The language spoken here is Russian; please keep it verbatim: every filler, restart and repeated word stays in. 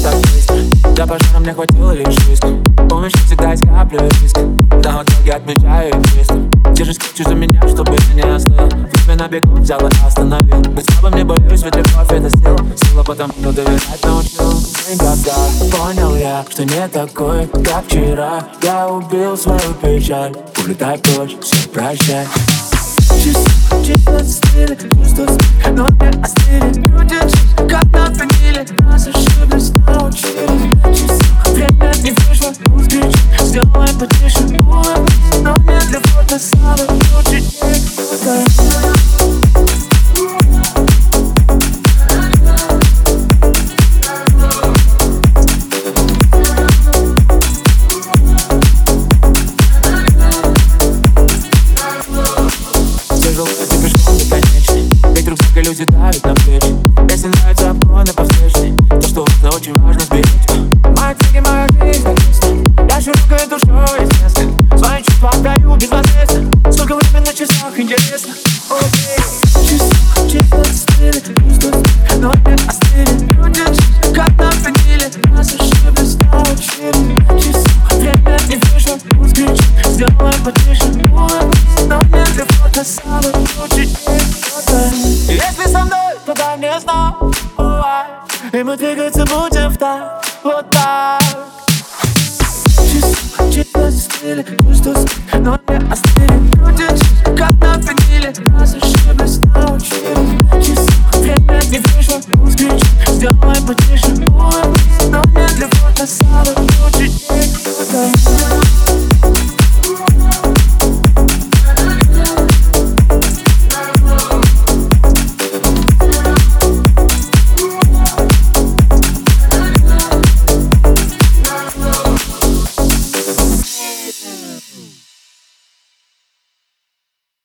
так быстро. До пожара мне хватило лишь жизни. Помнишь, я всегда искаплю риск. Да, в итоге отмечаю чисто. Держись крепче за меня, чтобы ты не остыл. Время на бегу взял и остановил. Быть слабым не боюсь, ведь любовь это сила. Сила потому, что доверять научил. Никогда понял я, что не такой, как вчера. Я убил свою печаль. Улетай прочь, все прощай. Часы, часы стили, чувства спит, но не остыли. Люди чуть, как на виниле. Нас ошиблись, научили. Часы, время не вышло, пусть кричит. Сделаем потише, улыбнись. Но мне для фото самый лучший день. Люди давят на плечи. Если нравится обгоны по встречной, то что важно, очень важно сберечь. Мои книги, моя жизнь написана. Я широкой душой известна. Свои чувства отдаю безвозмездно. Сколько времени на часах, интересно. Часы, часы стили, чувства спит, но не остыли. Люди чуть, как на виниле. Нас ошиблись, научили. Часы, время не вышло, пусть кричит. Сделаем потише, улыбнись. Но мне для фото самый лучший день. Если со мной, то дай мне знак. И мы двигаться будем в так.